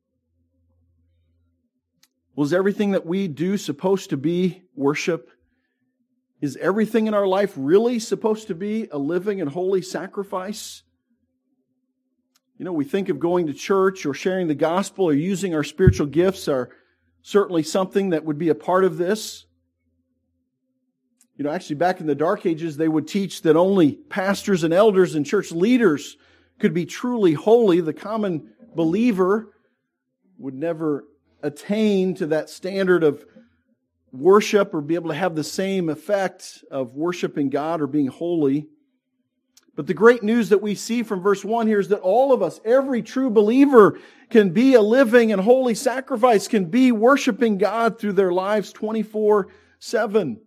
Was everything that we do supposed to be worship? Is everything in our life really supposed to be a living and holy sacrifice? You know, we think of going to church or sharing the gospel or using our spiritual gifts are certainly something that would be a part of this. You know, actually back in the Dark Ages, they would teach that only pastors and elders and church leaders could be truly holy. The common believer would never attain to that standard of worship or be able to have the same effect of worshiping God or being holy. But the great news that we see from verse one here is that all of us, every true believer, can be a living and holy sacrifice, can be worshiping God through their lives twenty-four seven.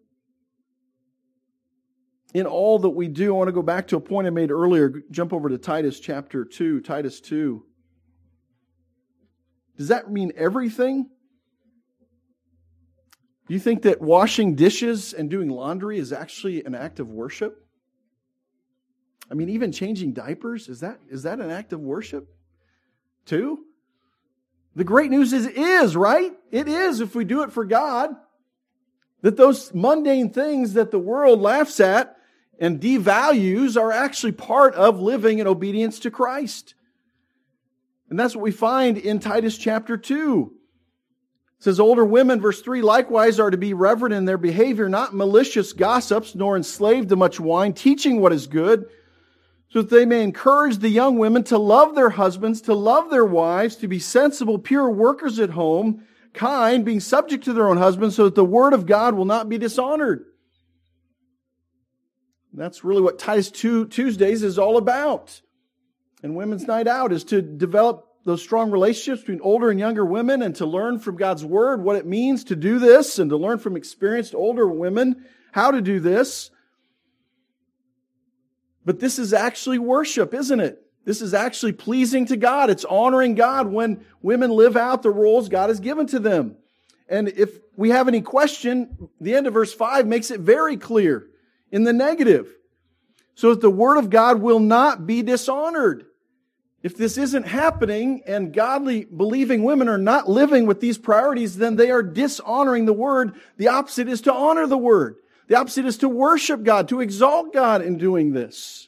In all that we do, I want to go back to a point I made earlier. Jump over to Titus chapter two, Titus two. Does that mean everything? Do you think that washing dishes and doing laundry is actually an act of worship? I mean, even changing diapers, is that is that an act of worship too? The great news is it is, right? It is if we do it for God. That those mundane things that the world laughs at and devalues are actually part of living in obedience to Christ. And that's what we find in Titus chapter two. It says, older women, verse three, likewise are to be reverent in their behavior, not malicious gossips, nor enslaved to much wine, teaching what is good, so that they may encourage the young women to love their husbands, to love their wives, to be sensible, pure workers at home, kind, being subject to their own husbands, so that the word of God will not be dishonored. That's really what Titus two Tuesdays is all about. And Women's Night Out is to develop those strong relationships between older and younger women and to learn from God's Word what it means to do this and to learn from experienced older women how to do this. But this is actually worship, isn't it? This is actually pleasing to God. It's honoring God when women live out the roles God has given to them. And if we have any question, the end of verse five makes it very clear in the negative. So that the Word of God will not be dishonored. If this isn't happening and godly believing women are not living with these priorities, then they are dishonoring the Word. The opposite is to honor the Word. The opposite is to worship God, to exalt God in doing this.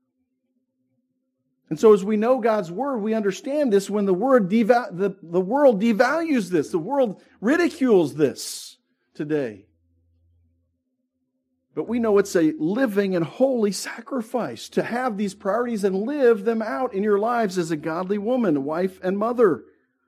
And so as we know God's Word, we understand this when the, word deva- the, the world devalues this. The world ridicules this today. But we know it's a living and holy sacrifice to have these priorities and live them out in your lives as a godly woman, wife, and mother.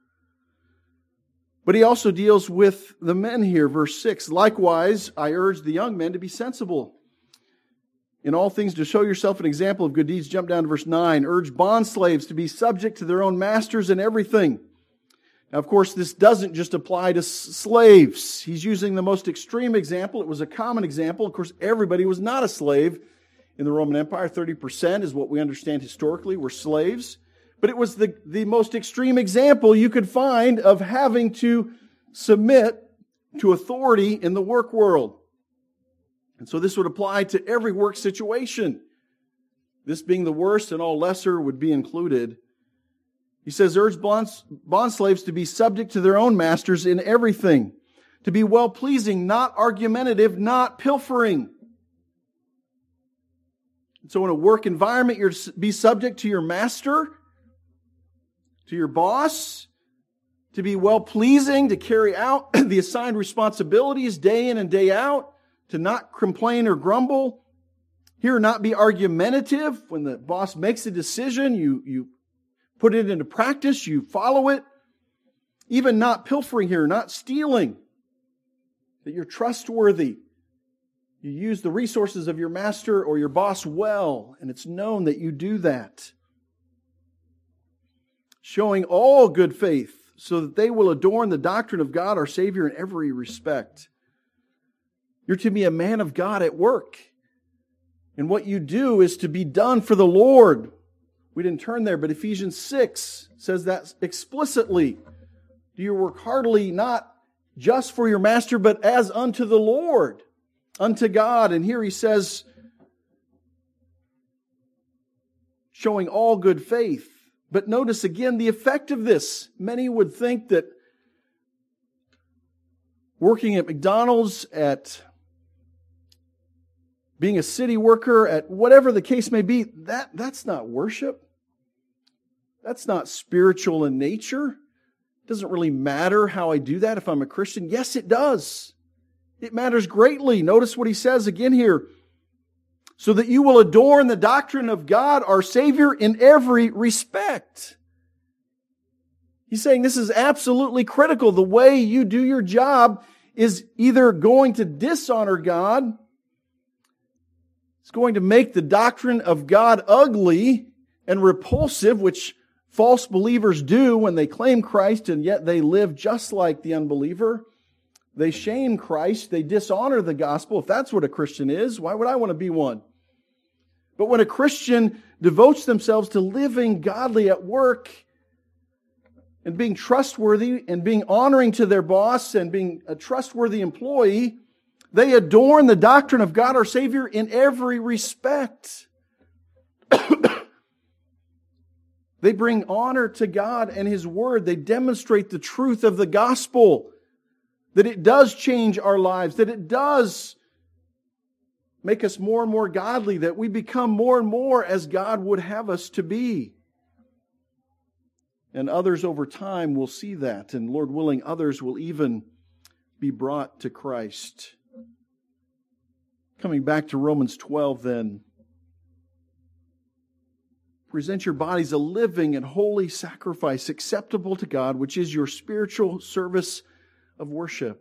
But he also deals with the men here, verse six. Likewise, I urge the young men to be sensible. In all things to show yourself an example of good deeds. Jump down to verse nine. Urge bondslaves to be subject to their own masters in everything. Now, of course, this doesn't just apply to slaves. He's using the most extreme example. It was a common example. Of course, everybody was not a slave In the Roman Empire, thirty percent is what we understand historically were slaves. But it was the, the most extreme example you could find of having to submit to authority in the work world. And so this would apply to every work situation. This being the worst and all lesser would be included. He says, urge bondslaves to be subject to their own masters in everything, to be well-pleasing, not argumentative, not pilfering. So in a work environment, you're to be subject to your master, to your boss, to be well-pleasing, to carry out the assigned responsibilities day in and day out, to not complain or grumble. Here, not be argumentative. When the boss makes a decision, you, you put it into practice, you follow it. Even not pilfering here, not stealing. That you're trustworthy. You use the resources of your master or your boss well, and it's known that you do that. Showing all good faith, so that they will adorn the doctrine of God our Savior in every respect. You're to be a man of God at work. And what you do is to be done for the Lord. We didn't turn there, but Ephesians six says that explicitly. Do you work heartily, not just for your master, but as unto the Lord, unto God. And here he says, showing all good faith. But notice again the effect of this. Many would think that working at McDonald's, at being a city worker, at whatever the case may be, that, that's not worship. That's not spiritual in nature. It doesn't really matter how I do that if I'm a Christian. Yes, it does. It matters greatly. Notice what he says again here. So that you will adorn the doctrine of God, our Savior, in every respect. He's saying this is absolutely critical. The way you do your job is either going to dishonor God, it's going to make the doctrine of God ugly and repulsive, which false believers do when they claim Christ and yet they live just like the unbeliever. They shame Christ. They dishonor the gospel. If that's what a Christian is, why would I want to be one? But when a Christian devotes themselves to living godly at work and being trustworthy and being honoring to their boss and being a trustworthy employee, they adorn the doctrine of God our Savior in every respect. They bring honor to God and His Word. They demonstrate the truth of the gospel. That it does change our lives. That it does make us more and more godly. That we become more and more as God would have us to be. And others over time will see that. And Lord willing, others will even be brought to Christ. Coming back to Romans twelve then. Present your bodies a living and holy sacrifice acceptable to God, which is your spiritual service of worship.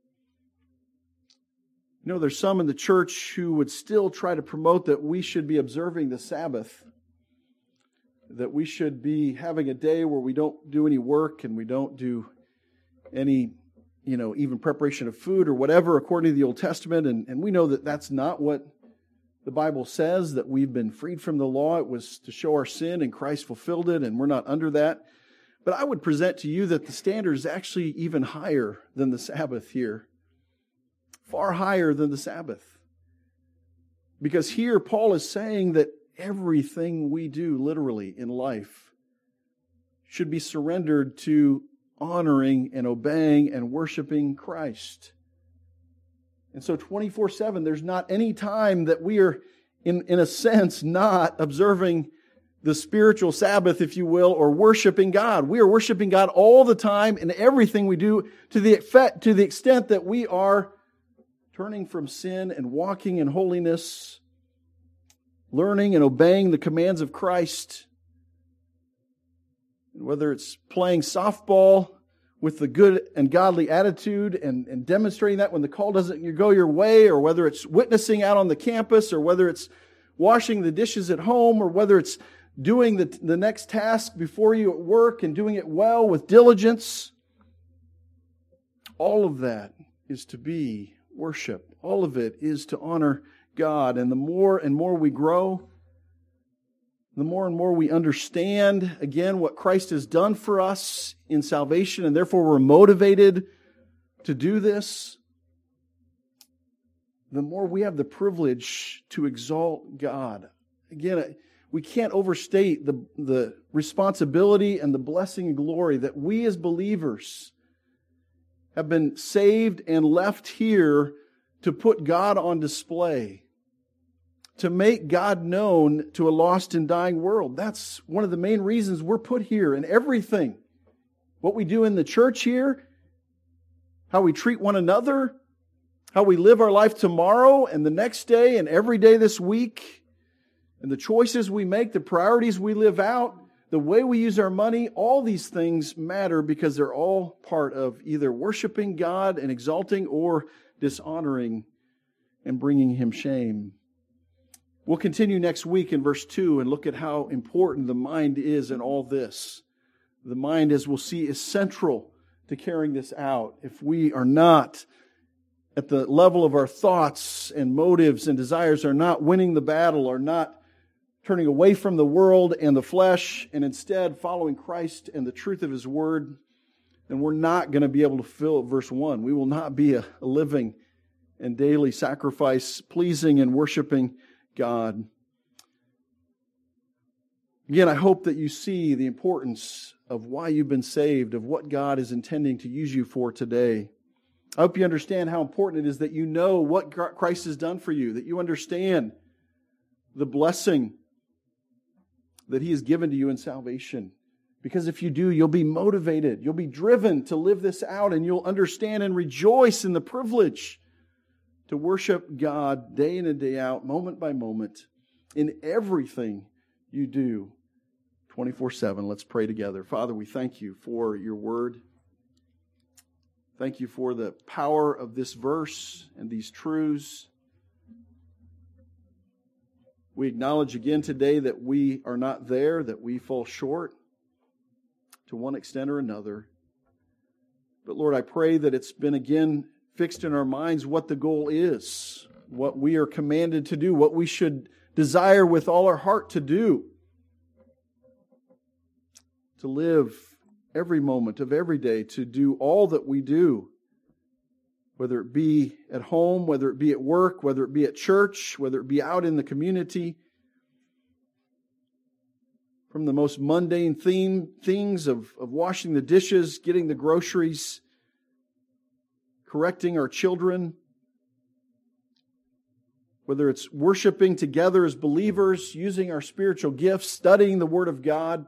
You know, there's some in the church who would still try to promote that we should be observing the Sabbath. That we should be having a day where we don't do any work and we don't do any, you know, even preparation of food or whatever according to the Old Testament. And, and we know that that's not what the Bible says, that we've been freed from the law. It was to show our sin and Christ fulfilled it and we're not under that. But I would present to you that the standard is actually even higher than the Sabbath here. Far higher than the Sabbath. Because here Paul is saying that everything we do literally in life should be surrendered to honoring and obeying and worshiping Christ. And so twenty-four seven, there's not any time that we are, in, in a sense, not observing the spiritual Sabbath, if you will, or worshiping God. We are worshiping God all the time in everything we do to the effect, to the extent that we are turning from sin and walking in holiness, learning and obeying the commands of Christ. Whether it's playing softball with the good and godly attitude and, and demonstrating that when the call doesn't go your way, or whether it's witnessing out on the campus, or whether it's washing the dishes at home, or whether it's doing the, the next task before you at work and doing it well with diligence. All of that is to be worship. All of it is to honor God. And the more and more we grow, the more and more we understand, again, what Christ has done for us in salvation, and therefore we're motivated to do this, the more we have the privilege to exalt God. Again, we can't overstate the, the responsibility and the blessing and glory that we as believers have been saved and left here to put God on display, to make God known to a lost and dying world. That's one of the main reasons we're put here, and everything. What we do in the church here, how we treat one another, how we live our life tomorrow and the next day and every day this week, and the choices we make, the priorities we live out, the way we use our money, all these things matter because they're all part of either worshiping God and exalting or dishonoring and bringing Him shame. We'll continue next week in verse two and look at how important the mind is in all this. The mind, as we'll see, is central to carrying this out. If we are not at the level of our thoughts and motives and desires, are not winning the battle, are not turning away from the world and the flesh, and instead following Christ and the truth of His Word, then we're not going to be able to fill verse one. We will not be a, a living and daily sacrifice, pleasing and worshiping God. Again, I hope that you see the importance of why you've been saved, of what God is intending to use you for today. I hope you understand how important it is that you know what Christ has done for you, that you understand the blessing that He has given to you in salvation. Because if you do, you'll be motivated, you'll be driven to live this out, and you'll understand and rejoice in the privilege to worship God day in and day out, moment by moment, in everything you do, twenty-four seven. Let's pray together. Father, we thank You for Your Word. Thank You for the power of this verse and these truths. We acknowledge again today that we are not there, that we fall short to one extent or another. But Lord, I pray that it's been again fixed in our minds what the goal is, what we are commanded to do, what we should desire with all our heart to do. To live every moment of every day, to do all that we do, whether it be at home, whether it be at work, whether it be at church, whether it be out in the community. From the most mundane theme, things of, of washing the dishes, getting the groceries, correcting our children, whether it's worshiping together as believers, using our spiritual gifts, studying the Word of God,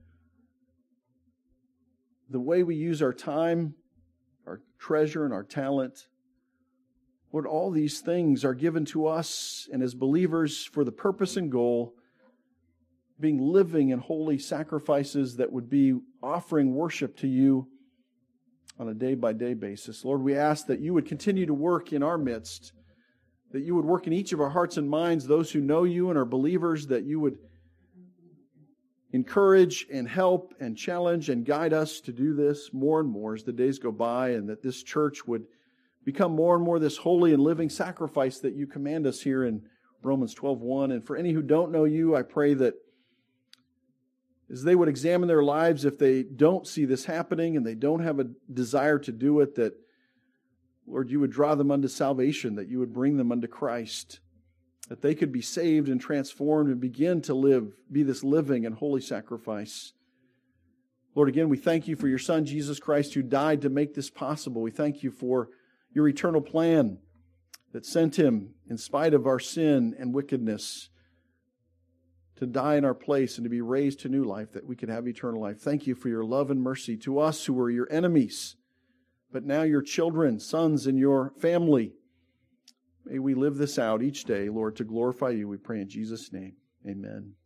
the way we use our time, our treasure, and our talent. Lord, all these things are given to us, and as believers for the purpose and goal, being living and holy sacrifices that would be offering worship to You on a day-by-day basis. Lord, we ask that You would continue to work in our midst, that You would work in each of our hearts and minds, those who know You and are believers, that You would encourage and help and challenge and guide us to do this more and more as the days go by, and that this church would become more and more this holy and living sacrifice that You command us here in Romans twelve one. And for any who don't know You, I pray that as they would examine their lives, if they don't see this happening and they don't have a desire to do it, that, Lord, You would draw them unto salvation, that You would bring them unto Christ, that they could be saved and transformed and begin to live, be this living and holy sacrifice. Lord, again, we thank You for Your Son, Jesus Christ, who died to make this possible. We thank You for Your eternal plan that sent Him, in spite of our sin and wickedness, to die in our place and to be raised to new life, that we could have eternal life. Thank You for Your love and mercy to us who were Your enemies, but now Your children, sons in Your family. May we live this out each day, Lord, to glorify You. We pray in Jesus' name. Amen.